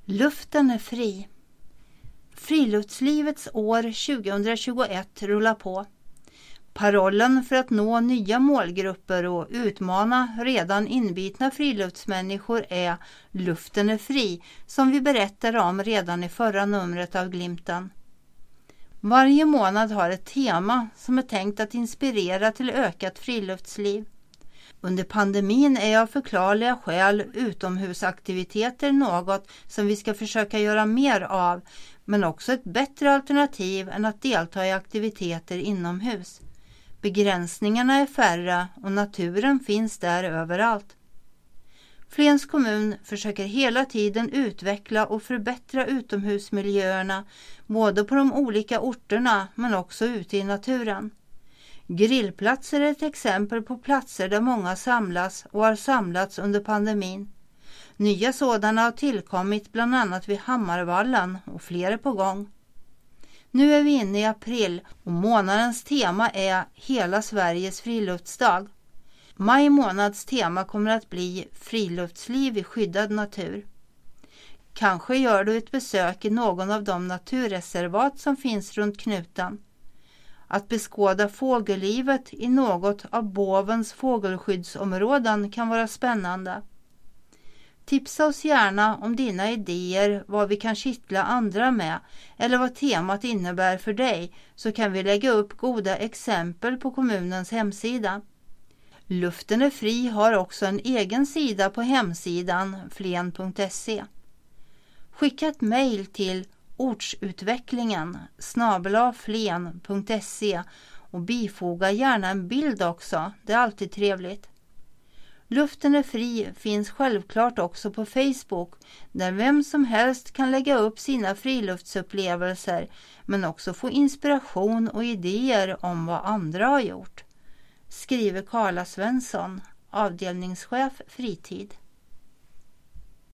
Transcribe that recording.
Luften är fri. Friluftslivets år 2021 rullar på. Parollen för att nå nya målgrupper och utmana redan inbitna friluftsmänniskor är Luften är fri, som vi berättade om redan i förra numret av Glimten. Varje månad har ett tema som är tänkt att inspirera till ökat friluftsliv. Under pandemin är av förklarliga skäl utomhusaktiviteter något som vi ska försöka göra mer av, men också ett bättre alternativ än att delta i aktiviteter inomhus. Begränsningarna är färre och naturen finns där överallt. Flens kommun försöker hela tiden utveckla och förbättra utomhusmiljöerna både på de olika orterna men också ute i naturen. Grillplatser är ett exempel på platser där många samlas och har samlats under pandemin. Nya sådana har tillkommit bland annat vid Hammarvallen och fler är på gång. Nu är vi inne i april och månadens tema är Hela Sveriges friluftsdag. Maj månads tema kommer att bli Friluftsliv i skyddad natur. Kanske gör du ett besök i någon av de naturreservat som finns runt knuten. Att beskåda fågellivet i något av Bovens fågelskyddsområden kan vara spännande. Tipsa oss gärna om dina idéer vad vi kan kittla andra med eller vad temat innebär för dig, så kan vi lägga upp goda exempel på kommunens hemsida. Luften är fri har också en egen sida på hemsidan flen.se. Skicka ett mejl till ortsutvecklingen@flen.se och bifoga gärna en bild också, det är alltid trevligt. Luften är fri finns självklart också på Facebook, där vem som helst kan lägga upp sina friluftsupplevelser men också få inspiration och idéer om vad andra har gjort. Skriver Carla Svensson, avdelningschef fritid.